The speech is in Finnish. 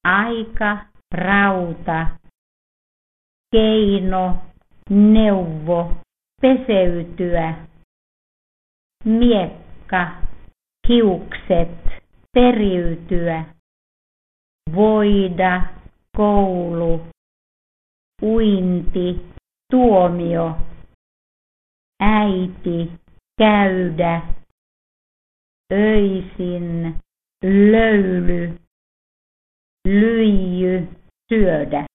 aika, rauta, keino, neuvo, peseytyä, miekka, hiukset, periytyä, voida, koulu, uinti, tuomio, äiti, käydä, öisin, löyly, lyijy, syödä.